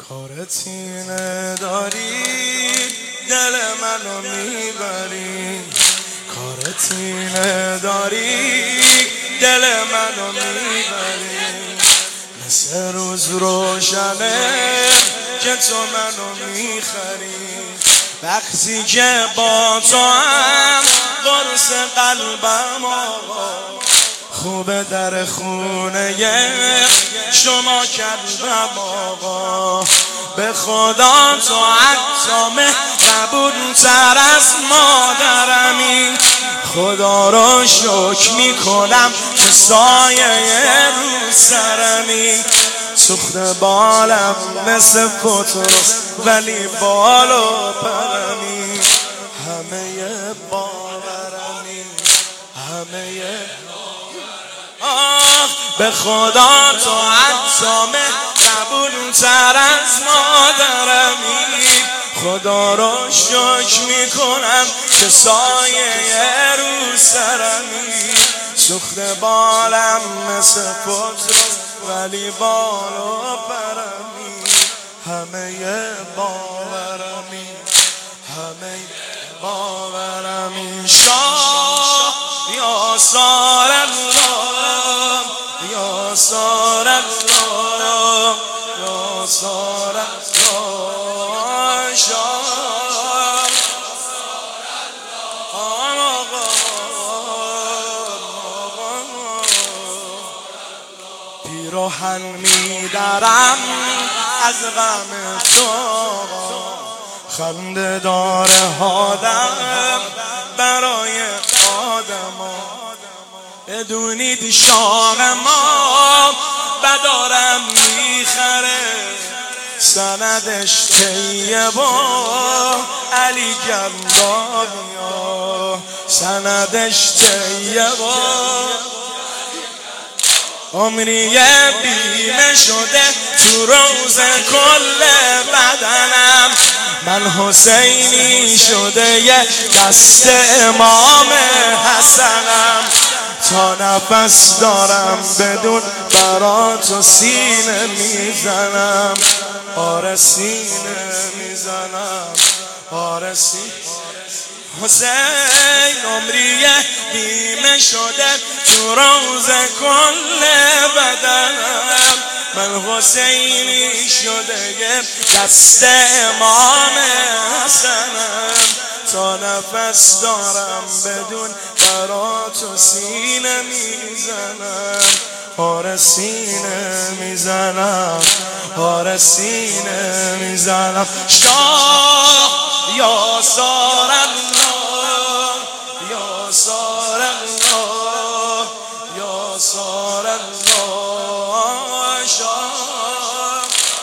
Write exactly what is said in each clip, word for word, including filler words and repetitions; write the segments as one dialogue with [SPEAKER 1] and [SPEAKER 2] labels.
[SPEAKER 1] کارتینه داری دل منو میبری، کارتینه داری دل منو میبری، مثل روز روشنه که تو منو میخری، وقتی که با تو هم قرص قلبم آقا، خوبه در خونه شما کلبم آقا، به خدا تو حتی مهربون تر از مادرمی، خدا رو شکر میکنم که سایه رو سرمی، سوخت بالم مثل پتروس ولی بال و پرمی، همه باورمی همه آه، به خدا تو حتی مهربون تر از مادرمی، خدا رو شکر میکنم که سایه رو سرمی، سوخت بالم مثل پتروس ولی بال و پرمی، همه باورمی همه باورمی، شاه یا سار الله یا سار الله یا سار الله، شاه پیراهن میدرم از غم تو، خنده داره حالم برای آدما، بدونید شاه ما بدارم میخره، سندش طیبه علی گندابیا، سندش طیبه عمری بیمه شده تو روز کل بدنم، من حسینی شده یه دست امام حسنم، تا نفس دارم بدون برات سینه میزنم، آره سینه میزنم آره سینه حسین عمریه بیمه شده تو روز کل بدنم، من حسینی شده یه دست امام حسنم، تا نفس دارم بدون برات و سینه میزنم، آره سینه میزنم آره سینه میزنم، شاه یا سار الله یا سار الله یا سار الله، شاه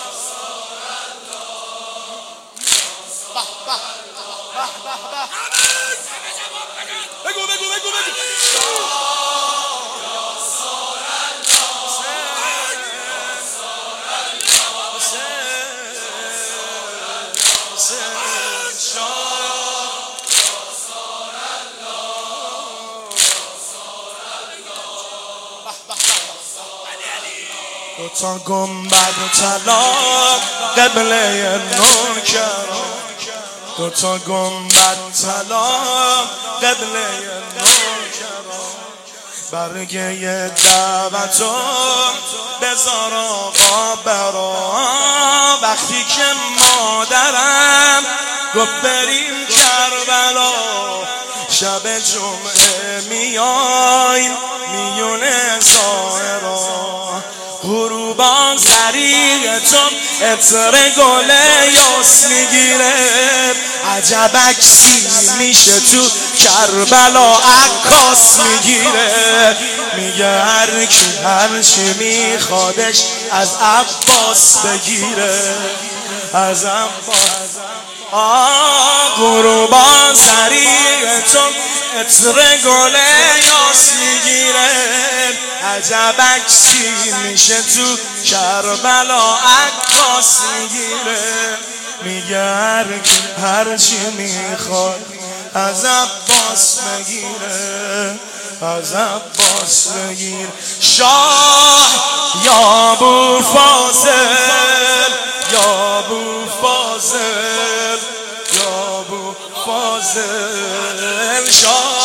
[SPEAKER 1] بگو بگو بگو بگو دوتا گنبد طلا قبله نوکران، دوتا گنبد طلا قبله نوکران، برگه دعوتو بذار آقا برا، وقتی که مادرم گفت بریم کربلا، شب جمعه میایم میونه ظاهرا، غروبان طریقتون عطر گل یاس میگیره، عجب عکسی میشه تو کربلا عکاس میگیره، میگه هر کی هر چی میخوادش از عباس بگیره، از عباس آه، غروبان طریقتون عطر گل یاس میگیره، عجب عکسی میشه تو کربلا عکاس میگیره، میگه هر کی هر چی میخواد از عباس بگیره، از عباس بگیر. شاه یا ابو فاضل یا فاضل شاه